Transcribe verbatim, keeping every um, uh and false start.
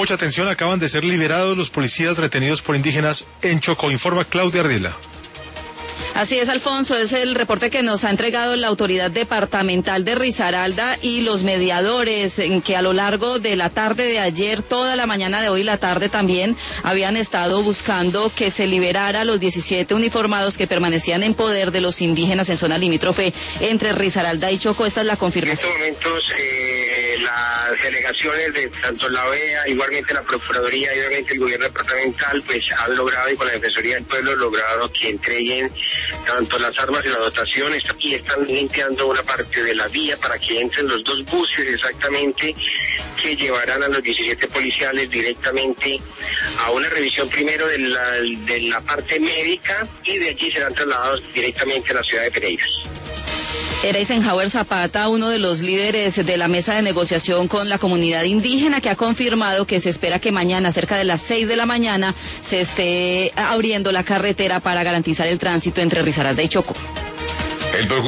mucha atención, acaban de ser liberados los policías retenidos por indígenas en Chocó, informa Claudia Ardila. Así es, Alfonso, es el reporte que nos ha entregado la autoridad departamental de Risaralda y los mediadores, en que a lo largo de la tarde de ayer, toda la mañana de hoy, la tarde también, habían estado buscando que se liberara a los diecisiete uniformados que permanecían en poder de los indígenas en zona limítrofe entre Risaralda y Chocó. Esta es la confirmación. En estos momentos, eh, las delegaciones de tanto la O E A, igualmente la Procuraduría y obviamente el gobierno departamental, pues han logrado, y con la Defensoría del Pueblo, logrado que entreguen tanto las armas y la dotación, y están limpiando una parte de la vía para que entren los dos buses exactamente que llevarán a los diecisiete policiales directamente a una revisión primero de la, de la parte médica, y de allí serán trasladados directamente a la ciudad de Pereira. Era Eisenhower Zapata, uno de los líderes de la mesa de negociación con la comunidad indígena, que ha confirmado que se espera que mañana, cerca de las seis de la mañana, se esté abriendo la carretera para garantizar el tránsito entre Risaralda y Chocó. El